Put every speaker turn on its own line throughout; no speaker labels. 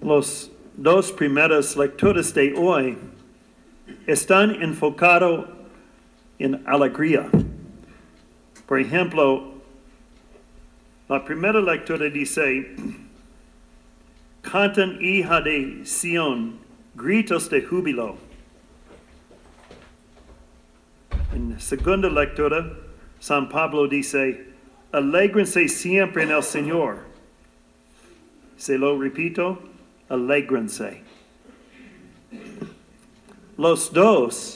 Los dos primeras lecturas de hoy están enfocados en alegría. Por ejemplo, la primera lectura dice, cantan hija de Sión, gritos de júbilo. En la segunda lectura, San Pablo dice, alégrense siempre en el Señor. Se lo repito, alégrense. Los dos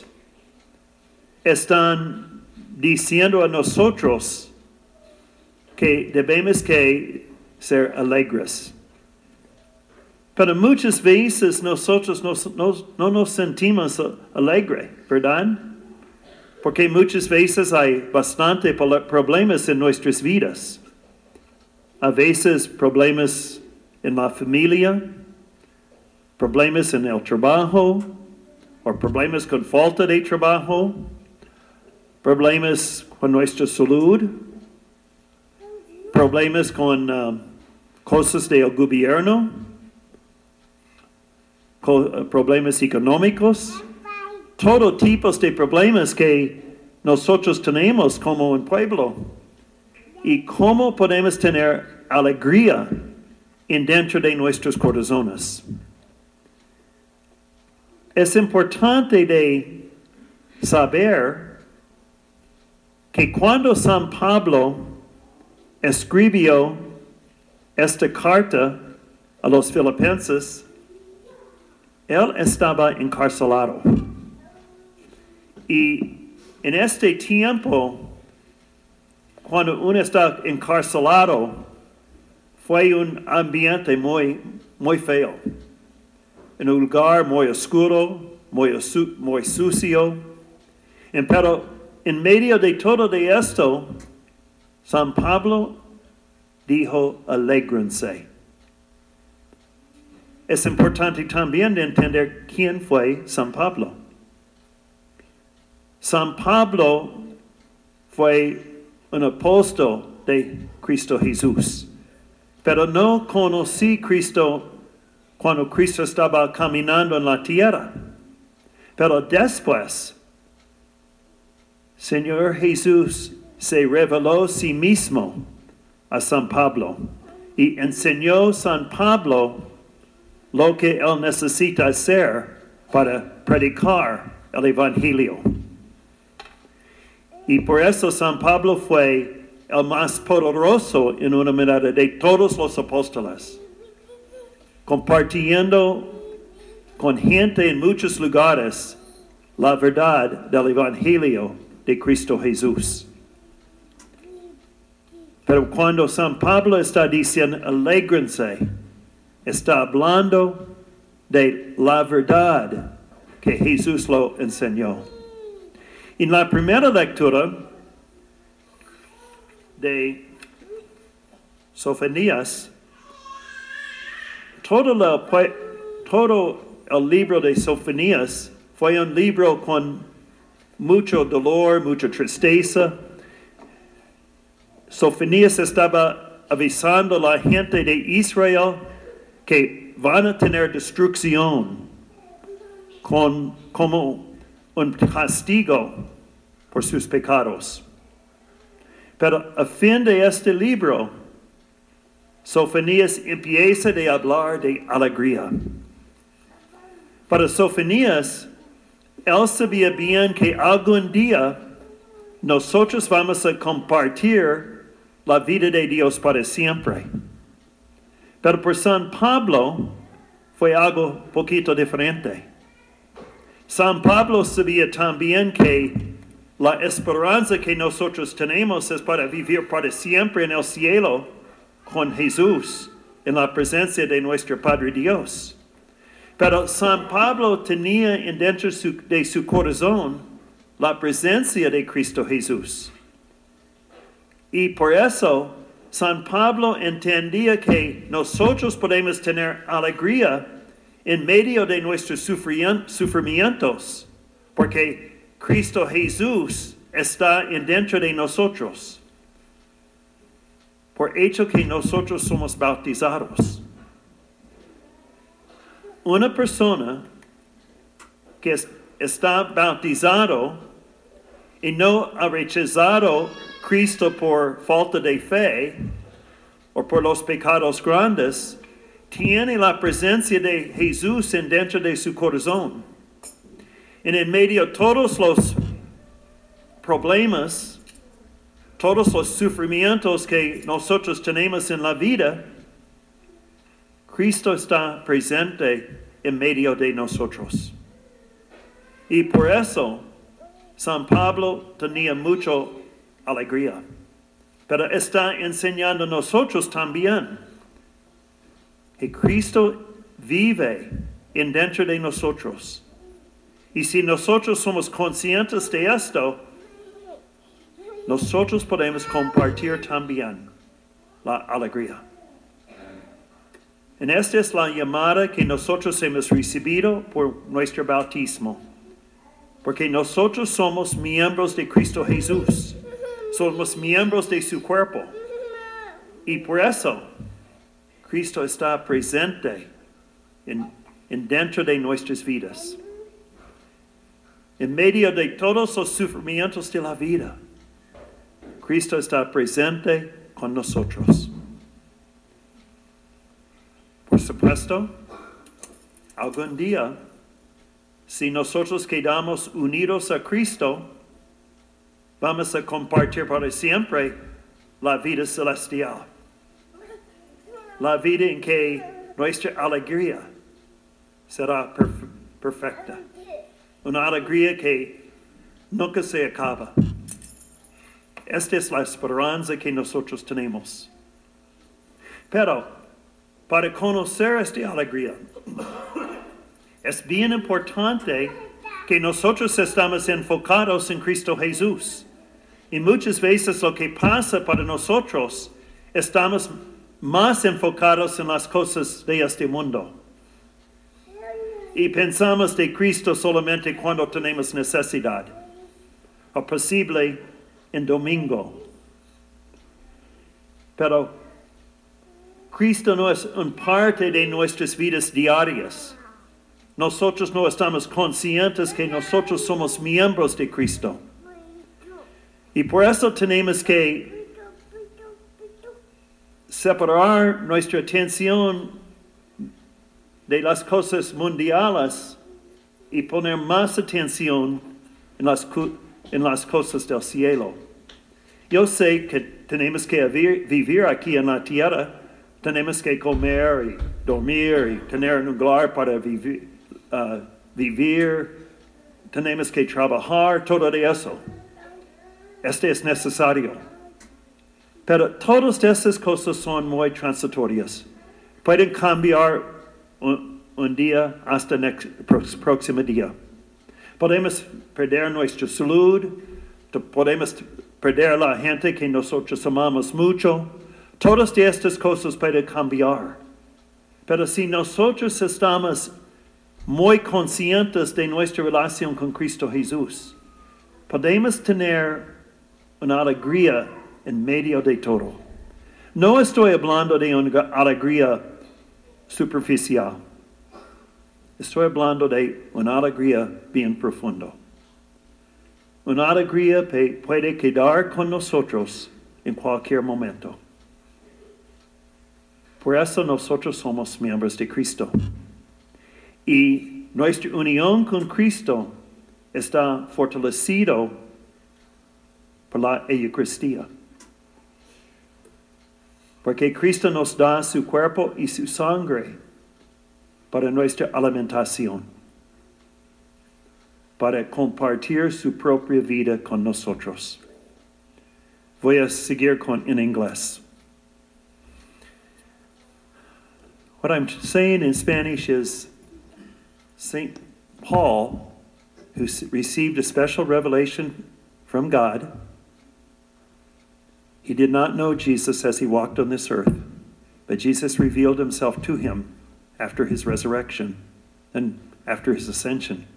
están diciendo a nosotros que debemos que ser alegres. Pero muchas veces nosotros no nos sentimos alegres, ¿verdad? Porque muchas veces hay bastante problemas en nuestras vidas. A veces problemas en la familia, problemas en el trabajo, o problemas con falta de trabajo, problemas con nuestra salud, problemas con cosas del gobierno, problemas económicos, todo tipo de problemas que nosotros tenemos como un pueblo. Y cómo podemos tener alegría dentro de nuestros corazones. Es importante de saber que cuando San Pablo escribió esta carta a los filipenses, él estaba encarcelado. Y en este tiempo, cuando uno está encarcelado, fue un ambiente muy feo. En un lugar muy oscuro, muy sucio. Pero en medio de todo de esto, San Pablo dijo, alégrense. Es importante también de entender quién fue San Pablo. San Pablo fue un apóstol de Cristo Jesús. Pero no conocí Cristo cuando Cristo estaba caminando en la tierra. Pero después, Señor Jesús se reveló a sí mismo a San Pablo y enseñó a San Pablo lo que él necesita hacer para predicar el Evangelio. Y por eso San Pablo fue el más poderoso en una mirada de todos los apóstoles, compartiendo con gente en muchos lugares la verdad del Evangelio de Cristo Jesús. Pero cuando San Pablo está diciendo alégrense, está hablando de la verdad que Jesús lo enseñó. En la primera lectura de Sofonías, todo el libro de Sofonías fue un libro con mucho dolor, mucha tristeza. Sofonías estaba avisando a la gente de Israel que van a tener destrucción como un castigo por sus pecados. Pero a fin de este libro, Sofonías empieza a hablar de alegría. Para Sofonías, él sabía bien que algún día nosotros vamos a compartir la vida de Dios para siempre. Pero por San Pablo fue algo poquito diferente. San Pablo sabía también que la esperanza que nosotros tenemos es para vivir para siempre en el cielo con Jesús, en la presencia de nuestro Padre Dios. Pero San Pablo tenía dentro de su corazón la presencia de Cristo Jesús. Y por eso San Pablo entendía que nosotros podemos tener alegría en medio de nuestros sufrimientos, porque Cristo Jesús está dentro de nosotros, por hecho que nosotros somos bautizados. una persona que está bautizado y no ha rechazado Cristo por falta de fe o por los pecados grandes, tiene la presencia de Jesús dentro de su corazón. En medio de todos los problemas, todos los sufrimientos que nosotros tenemos en la vida, Cristo está presente en medio de nosotros. Y por eso, San Pablo tenía mucha alegría. Pero está enseñando a nosotros también que Cristo vive dentro de nosotros. Y si nosotros somos conscientes de esto, nosotros podemos compartir también la alegría. En esta es la llamada que nosotros hemos recibido por nuestro bautismo. Porque nosotros somos miembros de Cristo Jesús. Somos miembros de su cuerpo. Y por eso, Cristo está presente dentro de nuestras vidas. En medio de todos los sufrimientos de la vida, Cristo está presente con nosotros. Por supuesto, algún día, si nosotros quedamos unidos a Cristo, vamos a compartir para siempre la vida celestial. La vida en que nuestra alegría será perfecta. Una alegría que nunca se acaba. Esta es la esperanza que nosotros tenemos. Pero, para conocer esta alegría, es bien importante que nosotros estamos enfocados en Cristo Jesús. Y muchas veces lo que pasa para nosotros, estamos más enfocados en las cosas de este mundo. Y pensamos de Cristo solamente cuando tenemos necesidad. O posible en domingo. Pero Cristo no es una parte de nuestras vidas diarias. Nosotros no estamos conscientes que nosotros somos miembros de Cristo. Y por eso tenemos que separar nuestra atención de las cosas mundiales y poner más atención en las cosas del cielo. Yo sé que tenemos que vivir aquí en la tierra, tenemos que comer y dormir y tener un lugar para vivir, tenemos que trabajar, todo eso. Este es necesario. Pero todas esas cosas son muy transitorias. Pueden cambiar un día hasta el próximo día. Podemos perder nuestra salud, podemos perder la gente que nosotros amamos mucho. Todas estas cosas pueden cambiar. Pero si nosotros estamos muy conscientes de nuestra relación con Cristo Jesús, podemos tener una alegría en medio de todo. No estoy hablando de una alegría superficial. Estoy hablando de una alegría bien profunda. Una alegría que puede quedar con nosotros en cualquier momento. Por eso nosotros somos miembros de Cristo. Y nuestra unión con Cristo está fortalecido por la Eucaristía. Porque Cristo nos da su cuerpo y su sangre para nuestra alimentación, para compartir su propia vida con nosotros. Voy a seguir en inglés. What I'm saying in Spanish is St. Paul, who received a special revelation from God, he did not know Jesus as he walked on this earth, but Jesus revealed himself to him after his resurrection and after his ascension.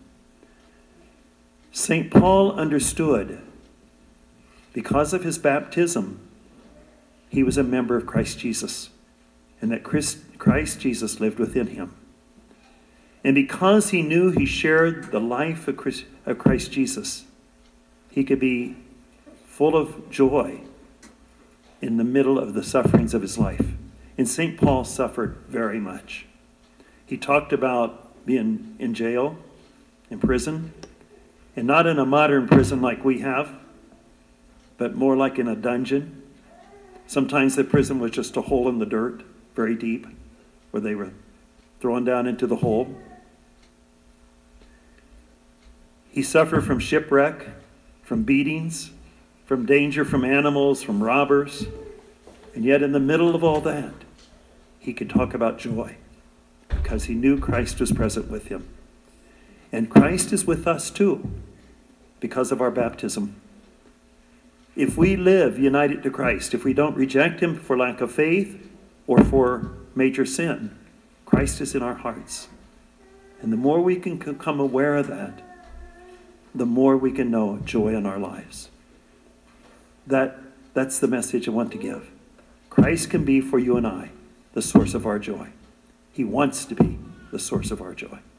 St. Paul understood, because of his baptism, he was a member of Christ Jesus, and that Christ Jesus lived within him. And because he knew he shared the life of Christ Jesus, he could be full of joy in the middle of the sufferings of his life. And St. Paul suffered very much. He talked about being in jail, in prison, and not in a modern prison like we have, but more like in a dungeon. Sometimes the prison was just a hole in the dirt, very deep, where they were thrown down into the hole. He suffered from shipwreck, from beatings, from danger from animals, from robbers. And yet in the middle of all that, he could talk about joy because he knew Christ was present with him. And Christ is with us too because of our baptism. If we live united to Christ, if we don't reject him for lack of faith or for major sin, Christ is in our hearts. And the more we can become aware of that, the more we can know joy in our lives. That's the message I want to give. Christ can be for you and I the source of our joy. He wants to be the source of our joy.